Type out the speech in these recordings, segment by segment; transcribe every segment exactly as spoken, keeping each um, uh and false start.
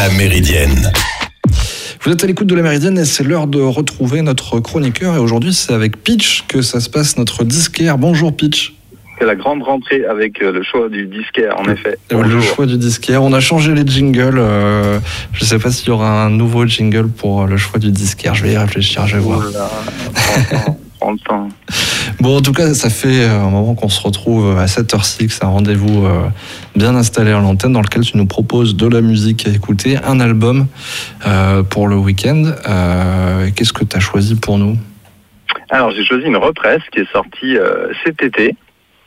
La Méridienne. Vous êtes à l'écoute de La Méridienne et c'est l'heure de retrouver notre chroniqueur. Et aujourd'hui, c'est avec Pitch que ça se passe, notre disquaire. Bonjour Pitch. C'est la grande rentrée avec le choix du disquaire, en effet. Le Bonjour. choix du disquaire. On a changé les jingles. Euh, je ne sais pas s'il y aura un nouveau jingle pour le choix du disquaire. Je vais y réfléchir, je vais voir. Voilà, prends le temps. Bon, en tout cas, ça fait un moment qu'on se retrouve à cette heure-ci, que c'est un rendez-vous bien installé à l'antenne dans lequel tu nous proposes de la musique à écouter, un album euh, pour le week-end. Euh, qu'est-ce que tu as choisi pour nous ? Alors, j'ai choisi une reprise qui est sortie euh, cet été.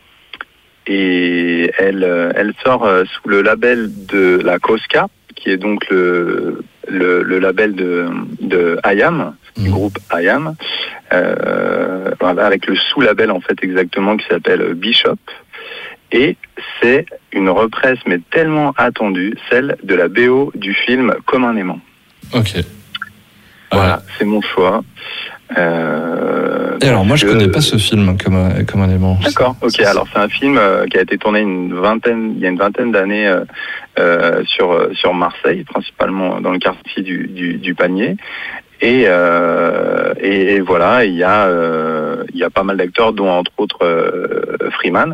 Et elle, elle sort sous le label de la Cosca, qui est donc le, le, le label de, de I A M, mmh. du groupe I A M, euh, avec le sous-label en fait exactement qui s'appelle Bishop. Et c'est une reprise mais tellement attendue, celle de la B O du film Comme un aimant. Ok. Voilà, ouais. C'est mon choix. Euh, Et alors moi je que... connais pas ce film comme un, comme un aimant. D'accord, ok. Alors c'est un film euh, qui a été tourné une vingtaine, il y a une vingtaine d'années euh, euh, sur sur Marseille, principalement dans le quartier du du, du Panier. Et, euh, et et voilà, il y a euh, il y a pas mal d'acteurs, dont entre autres euh, Freeman.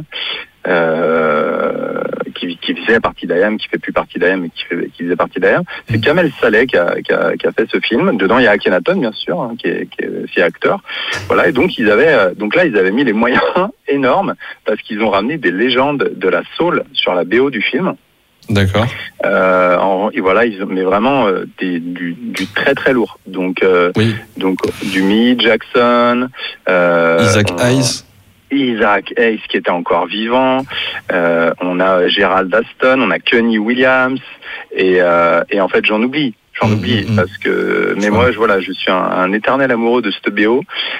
Euh, qui, qui faisait partie d'I A M, qui fait plus partie d'I A M, mais qui, fait, qui faisait partie d'I A M. C'est Kamel Saleh qui a, qui, a, qui a fait ce film. Dedans, il y a Akhenaton, bien sûr, hein, qui, est, qui est aussi acteur. Voilà, et donc ils avaient, donc là, ils avaient mis les moyens énormes parce qu'ils ont ramené des légendes de la soul sur la B O du film. D'accord. Euh, en, et voilà, ils ont, mais vraiment euh, des, du, du très très lourd. Donc, euh, oui. donc du Milt Jackson, euh, Isaac on, Hayes. Isaac Hayes qui était encore vivant, euh, on a Gerald Aston, on a Kenny Williams et, euh, et en fait j'en oublie, j'en mmh, oublie mmh. parce que mais moi je voilà je suis un, un éternel amoureux de cette B O.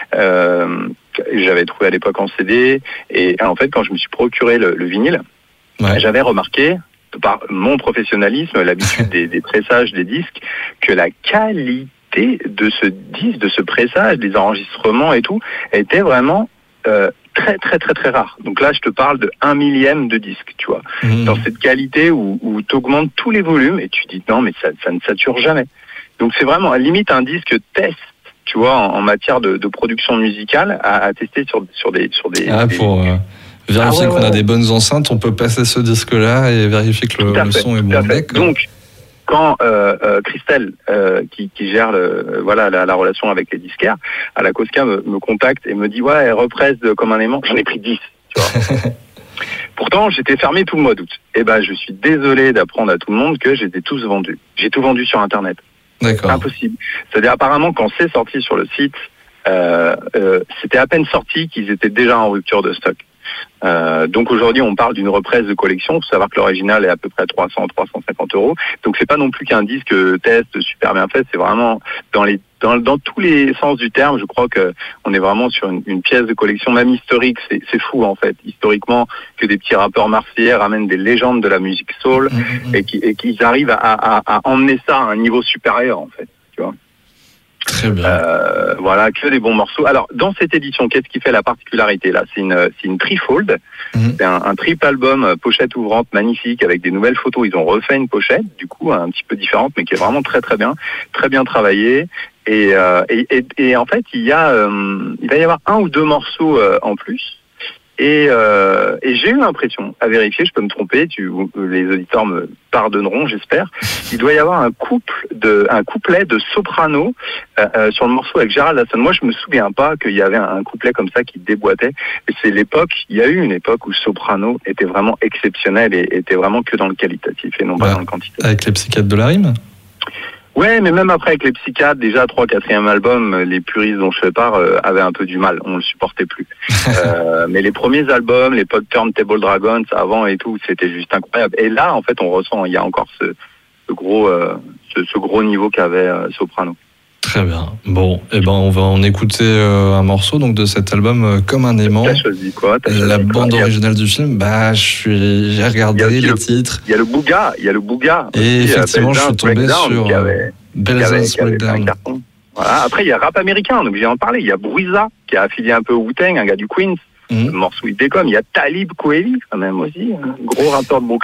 Euh, j'avais trouvé à l'époque en C D et en fait quand je me suis procuré le, le vinyle, ouais. j'avais remarqué par mon professionnalisme, l'habitude des, des pressages des disques, que la qualité de ce disque, de ce pressage, des enregistrements et tout était vraiment euh, très très très très rare. Donc là je te parle de un millième de disque, tu vois, mmh. dans cette qualité où, où tu augmentes tous les volumes et tu dis non mais ça, ça ne sature jamais. Donc c'est vraiment à la limite un disque test, tu vois, en, en matière de, de production musicale à, à tester sur, sur des sur des, ah, des... pour euh, vérifier ah, ouais, qu'on ouais. a des bonnes enceintes, on peut passer ce disque là et vérifier que le, le fait, son est bon. Donc quand euh, euh, Christelle, euh, qui, qui gère le, voilà la, la relation avec les disquaires, à la Cosca me, me contacte et me dit ouais, reprise de Comme un aimant, j'en ai pris dix, tu vois. Pourtant, j'étais fermé tout le mois d'août. Et ben, je suis désolé d'apprendre à tout le monde que j'étais tous vendus. J'ai tout vendu sur Internet. D'accord. Impossible. C'est-à-dire apparemment quand c'est sorti sur le site, euh, euh, c'était à peine sorti qu'ils étaient déjà en rupture de stock. Euh, donc aujourd'hui on parle d'une reprise de collection. Il faut savoir que l'original est à peu près trois cents à trois cent cinquante euros. Donc c'est pas non plus qu'un disque test super bien fait. C'est vraiment dans les dans, dans tous les sens du terme. Je crois que on est vraiment sur une, une pièce de collection, même historique. C'est, c'est fou en fait, historiquement, que des petits rappeurs marseillais ramènent des légendes de la musique soul mmh. et, qui, et qu'ils arrivent à, à, à emmener ça à un niveau supérieur en fait. Tu vois. Très bien. Euh, voilà, que des bons morceaux. Alors, dans cette édition, qu'est-ce qui fait la particularité là ? C'est une, c'est une trifold. Mmh. C'est un, un triple album, pochette ouvrante, magnifique, avec des nouvelles photos. Ils ont refait une pochette, du coup, un petit peu différente, mais qui est vraiment très très bien, très bien travaillée. Et, euh, et, et, et en fait, il y a, euh, il va y avoir un ou deux morceaux euh, en plus. Et, euh, et j'ai eu l'impression, à vérifier, je peux me tromper, tu, les auditeurs me pardonneront, j'espère. Il doit y avoir un couple de, un couplet de soprano euh, sur le morceau avec Gerald Aston. Moi, je me souviens pas qu'il y avait un, un couplet comme ça qui déboîtait. Et c'est l'époque, il y a eu une époque où soprano était vraiment exceptionnel et était vraiment que dans le qualitatif et non pas bah, dans le quantitatif. Avec les psychiatres de la rime. Ouais, mais même après avec les psychiatres, déjà trois, quatrième album, les puristes dont je fais part euh, avaient un peu du mal, on le supportait plus. euh, mais les premiers albums, les Pod Turntable Dragons avant et tout, c'était juste incroyable. Et là, en fait, on ressent, il y a encore ce, ce gros, euh, ce, ce gros niveau qu'avait euh, Soprano. Très bien. Bon, eh ben on va en écouter euh, un morceau donc de cet album euh, Comme un aimant. T'as choisi quoi T'as La choisi bande quoi originale du film. Bah, je suis, j'ai regardé les le, titres. Il y a le Bouga, il y a le Bouga. Et aussi, effectivement, je suis tombé sur Belzon's Breakdown. Voilà. Après, il y a rap américain, donc j'ai en parlé. Il y a Bruiza qui a affilié un peu au Wu-Tang, un gars du Queens. Mmh. Le morceau il déconne. Il y a Talib Kweli quand même aussi, un gros rappeur de Brooklyn.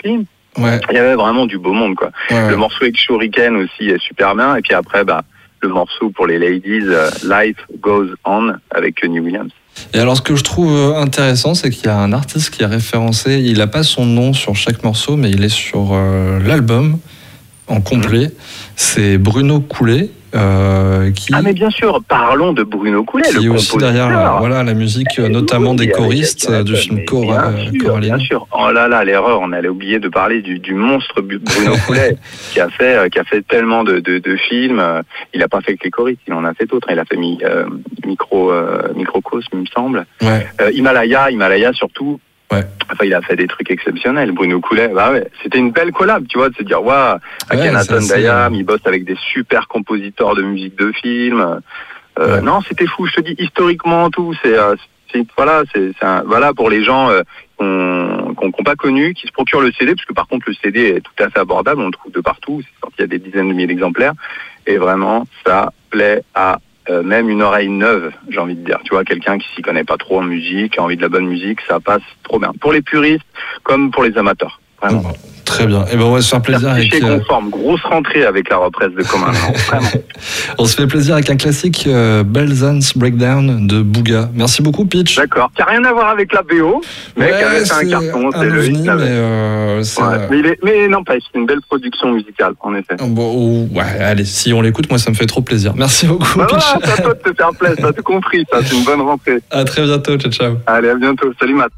Ouais. Il y avait vraiment du beau monde, quoi. Ouais, ouais. Le morceau avec Shuriken aussi est super bien. Et puis après, bah, le morceau pour les ladies, euh, Life Goes On, avec Kenny Williams. Et alors, ce que je trouve intéressant, c'est qu'il y a un artiste qui est référencé. Il n'a pas son nom sur chaque morceau, mais il est sur euh, l'album en complet. Mmh. C'est Bruno Coulet. Euh, qui, ah mais bien sûr, parlons de Bruno Coulet, qui le est aussi derrière la, voilà, la musique, et notamment oui, des choristes avec, du film Cora, bien sûr, Coraline. Bien sûr. Oh là là, l'erreur, on allait oublier de parler du, du monstre Bruno Coulet qui a fait qui a fait tellement de, de, de films. Il n'a pas fait que les choristes, il en a fait d'autres. Il a fait mi, euh, micro euh, Microcosme, il me semble. Ouais. Euh, Himalaya, Himalaya surtout. Ouais. Enfin, il a fait des trucs exceptionnels, Bruno Coulet. Bah ouais, c'était une belle collab, tu vois, de se dire, waouh, Akhenaton Dayam, il bosse avec des super compositeurs de musique de film. Euh, ouais. Non, c'était fou. Je te dis, historiquement, tout, c'est, euh, c'est voilà, c'est, c'est un, voilà pour les gens euh, qu'on, qu'on, qu'on pas connus, qui se procurent le C D, parce que par contre le C D est tout à fait abordable, on le trouve de partout. C'est sorti, il y a des dizaines de milliers d'exemplaires, et vraiment, ça plaît à Euh, même une oreille neuve, j'ai envie de dire. Tu vois, quelqu'un qui s'y connaît pas trop en musique, qui a envie de la bonne musique, ça passe trop bien. Pour les puristes, comme pour les amateurs. Vraiment. Mmh, très bien. Et ben on va se faire plaisir avec... conforme, grosse rentrée avec la reprise de Comme un an. Vraiment. On se fait plaisir avec un classique, euh, Belzun's Breakdown de Booga. Merci beaucoup, Pitch. D'accord. Qui n'a rien à voir avec la B O, mais ouais, qui avait fait un carton. Un c'est le ovni, mais, euh, c'est ouais. mais, il est, mais n'empêche, c'est une belle production musicale, en effet. Bon, ouais, allez, si on l'écoute, moi ça me fait trop plaisir. Merci beaucoup, bah Pitch. Voilà, c'est à toi de te faire plaisir, t'as tout compris, ça, c'est une bonne rentrée. À très bientôt, ciao, ciao. Allez, à bientôt. Salut, Matt.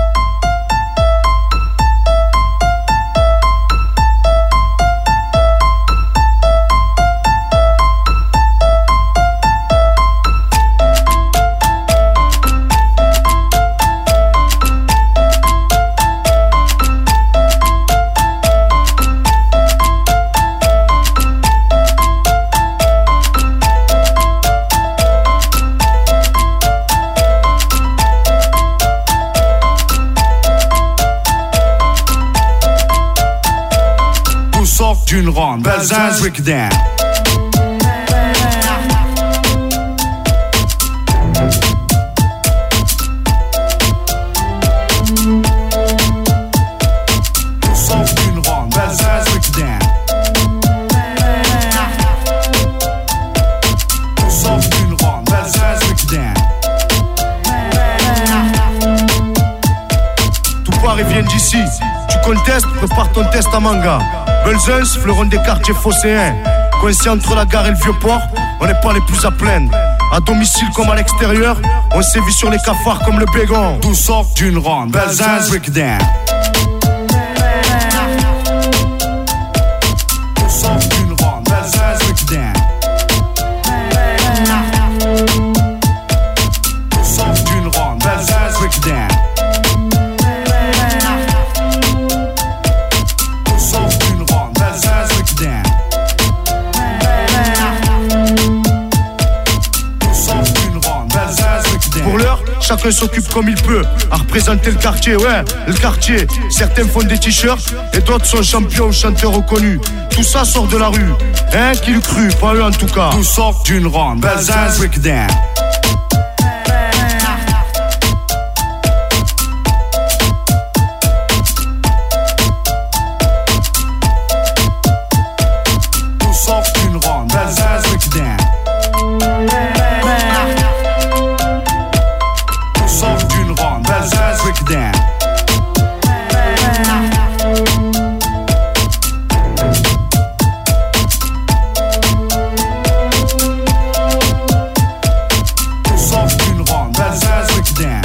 D'une ronde, Belzun's Breakdown. Tout sauf d'une ronde, Belzun's Breakdown. Tout sauf d'une ronde, Belzun's Breakdown. Tout part et vient d'ici. Tu contestes, prépare ton test à manga. Belzun's, fleuron des quartiers phocéens. Coincé entre la gare et le vieux port, on n'est pas les plus à plaindre. À domicile comme à l'extérieur, on sévit sur les cafards comme le bégon. Tout sort d'une ronde, Belzun's Breakdown. Tout sort d'une ronde, Belzun's Breakdown. Tout sort d'une ronde, Belzun's Breakdown. Pour l'heure, chacun s'occupe comme il peut à représenter le quartier, ouais, le quartier. Certains font des t-shirts et d'autres sont champions ou chanteurs reconnus. Tout ça sort de la rue, hein, qui le cru, pas eux en tout cas. Tout sort d'une ronde, Belzun's Breakdown. Tout sort d'une ronde, Belzun's Breakdown. Belzun's Breakdown. Tout sauf d'une ronde, Belzun's Breakdown.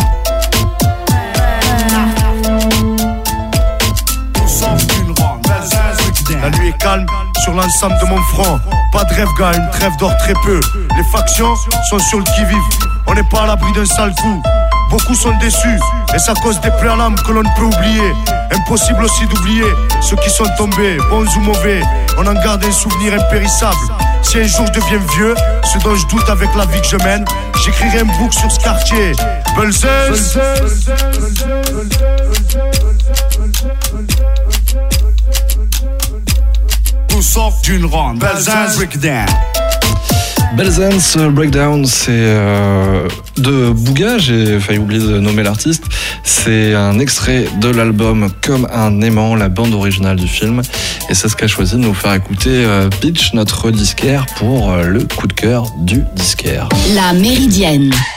Tout sauf d'une ronde, Belzun's Breakdown. La nuit est calme sur l'ensemble de mon front. Pas de rêve, gars, une trêve dort très peu. Les factions sont sur le qui-vive. On n'est pas à l'abri d'un sale coup. Beaucoup sont déçus, et ça cause des pleurs l'âme que l'on ne peut oublier. Impossible aussi d'oublier ceux qui sont tombés, bons ou mauvais. On en garde un souvenir impérissable. Si un jour je deviens vieux, ce dont je doute avec la vie que je mène, j'écrirai un book sur ce quartier. Belzun's. Tout sort d'une ronde, Belzun's Breakdown. Belzance Breakdown, c'est euh, de Booga, j'ai failli oublier de nommer l'artiste. C'est un extrait de l'album Comme un aimant, la bande originale du film. Et c'est ce qu'a choisi de nous faire écouter euh, Pitch, notre disquaire, pour euh, le coup de cœur du disquaire. La Méridienne